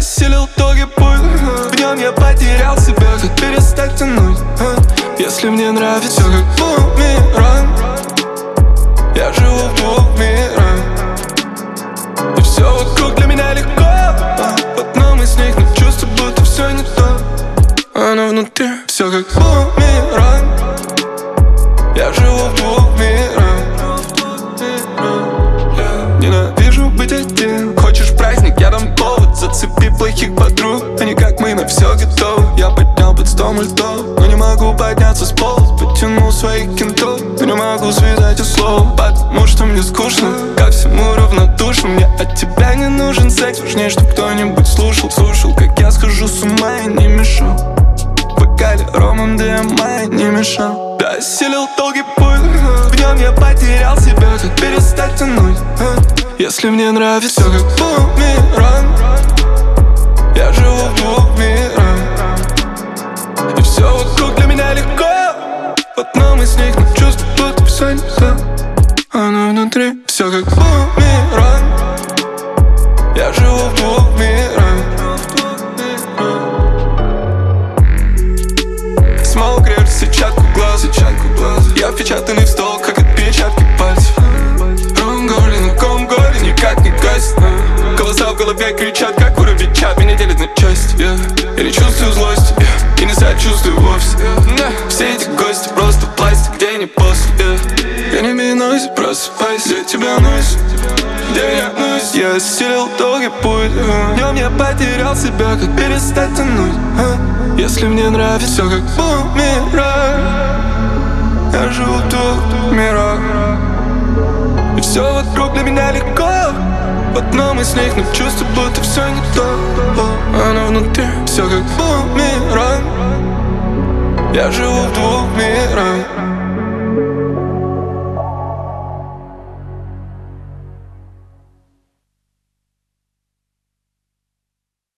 осилил долгий путь, в нем я потерял себя. Как перестать тянуть, если мне нравится, как бумеранг. Я живу в двух мирах, и все вокруг для меня легко. В одном из них, но чувство, будто все не то. Оно внутри, все как бумеранг. Я живу в двух мирах. Ненавижу быть один. Хочешь праздник, я дам повод. Зацепи плохих подруг, они как мы на все готовы. Я поднял под стол льдов, но не могу подняться с пола. Потянул своих кентов, но не могу связать и слов. Потому что мне скучно, ко всему равнодушен. Мне от тебя не нужен секс, важнее, чтоб кто-нибудь слушал. Слушал, как я схожу с ума и не мешал. В вокале ромом ДМА не мешал. Я осилил долгий путь, в нем я потерял себя. Как перестать тянуть, если мне нравится, как бумеранг. Я живу в двух мирах, и все вокруг для меня легко. В одном из них, но чувство, будто все не то. Оно внутри, все как бумеранг. Я живу в двух мирах. Смог режет сетчатку глаз. Я впечатанный в стол, как отпечатки пальцев. Ромголи на комголе никак не гасит. Голоса в голове кричат, как уровичат. Меня делят на части, я не чувствую злости, и не сочувствую вовсе. Все эти гости просто пластик, где не после. Я не минуюсь, просыпайся, где тебя носит, где я носит. Я осилил долгий путь, в нем я потерял себя. Как перестать тянуть, если мне нравится, все как бумеранг. Я живу в двух мирах, и все вокруг для меня легко. В одном из них, но чувство, будто все не то. Оно внутри, все как бумеранг. Я живу в двух мирах.